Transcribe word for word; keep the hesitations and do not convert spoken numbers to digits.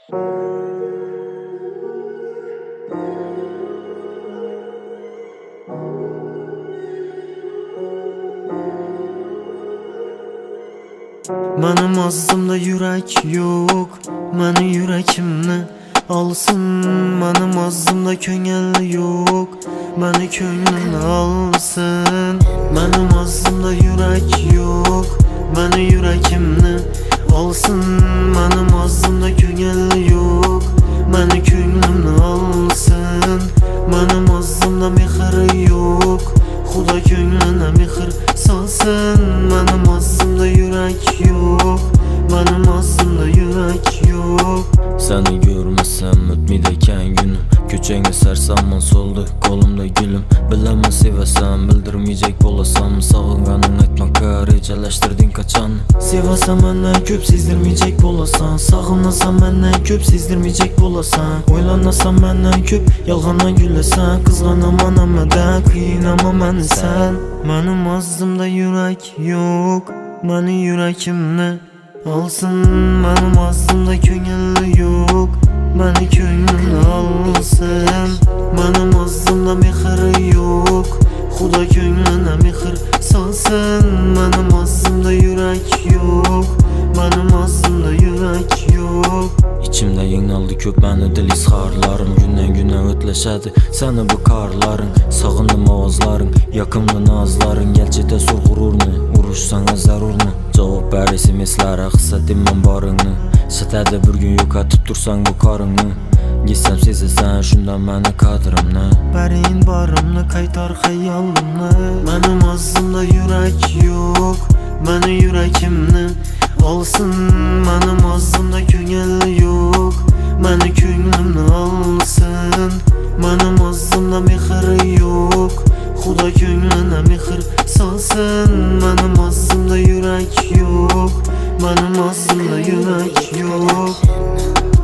Menim ağzımda yürek yok, meni yürekimni alsın. Menim ağzımda köngel yok, meni könglimni alsın. Menim ağzımda yürek yok, meni yürekimni alsın. Menim ağzımda köngel yok, meni könglimni alsın. Menim ağzımda mehr yok, Xudo köngline mehr salsın. Menim ağzımda yürek yok, menim ağzımda yürek yok. Seni görmesem ötmeydiken günüm, köçenge sersamman soldu kolumda gülüm. Bilemem sevesem bildirmeyecek bolasam, sağınganın aytmakka rejalashtirding kaçan. Sevasam menden köp sezdirmeyecek bolasan, sağınasam menden köp sezdirmeyecek bolasan. Oylanasam menden köp yalğandan gülesan, kızganam anamadan kıyınama meni sen. Menim ağzımda yürek yok, meni yürekimni alsın. Menim ağzımda köngel yok, meni könglimni alsın. Menim ağzımda mehr yok, Xudo köngline mehr salsın. Menim ağzımda yürek yok, menim ağzımda yürek yok. İçimde yığnaldı köp məni dil izharlarım, gündən günə ötləşədi səni bu karların. Sağındım avazların, yakımlı nazların, gəlçədə sur gururni, uruş sana zarurni. Cavab bər esimeslərə xısa dinmən barını, sətədə bir gün yok atıp dursan bu karını. Gitsem sezəsən şundan məni kadrımni, Bərin barımni qaytar xəyalımni. Menim ağzımda yürek yok, meni yürekimni alsın. Menim ağzımda köngel yok, meni könglimni alsın. Menim ağzımda mehr yok, Xudo köngline mehr salsın. Menim ağzımda yürek yok, menim ağzımda yürek yok.